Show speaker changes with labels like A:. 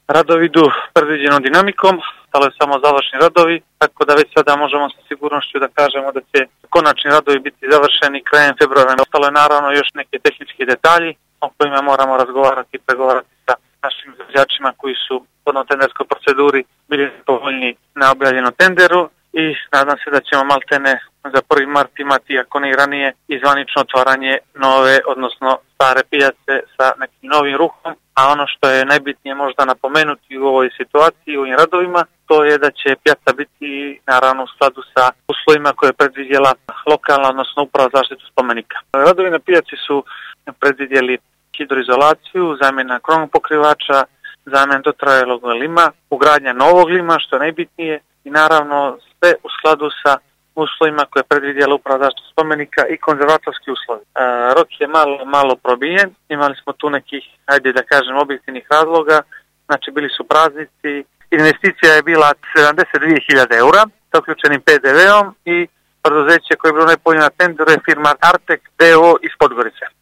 A: Radovi idu predviđenom dinamikom, stalo je samo završni radovi, tako da već sada možemo sa sigurnošću da kažemo da će konačni radovi biti završeni krajem februara. Ostalo je naravno još neke tehnički detalji o kojima moramo razgovarati i pregovarati sa našim izvođačima koji su u tenderskoj proceduri bili povoljni na objavljenom tenderu i nadam se da ćemo maltene za 1. mart imati, ako ne i ranije, izvanično otvaranje nove, odnosno stare pijace sa nekim novim ruhom. A ono što je najbitnije možda napomenuti u ovoj situaciji, u ovim radovima, to je da će pijaca biti naravno u skladu sa uslovima koje je predvidjela lokalna, odnosno uprava zaštitu spomenika. Radovi na pijaci su predvidjeli hidroizolaciju, zamjena krovnog pokrivača, zamjena dotrajalog lima, ugradnja novog lima, što je najbitnije, i naravno sve u skladu sa uslovima koje je predvidjela uprava zaštitu spomenika i konzervatorski uslovi. Rok je malo probijen, imali smo tu nekih, ajde da kažem, objektivnih razloga, znači bili su praznici, investicija je bila 72.000 eura sa uključenim PDV-om i preduzeće koje je bilo najpovoljnije na tenderu je firma Artek DO iz Podgorice.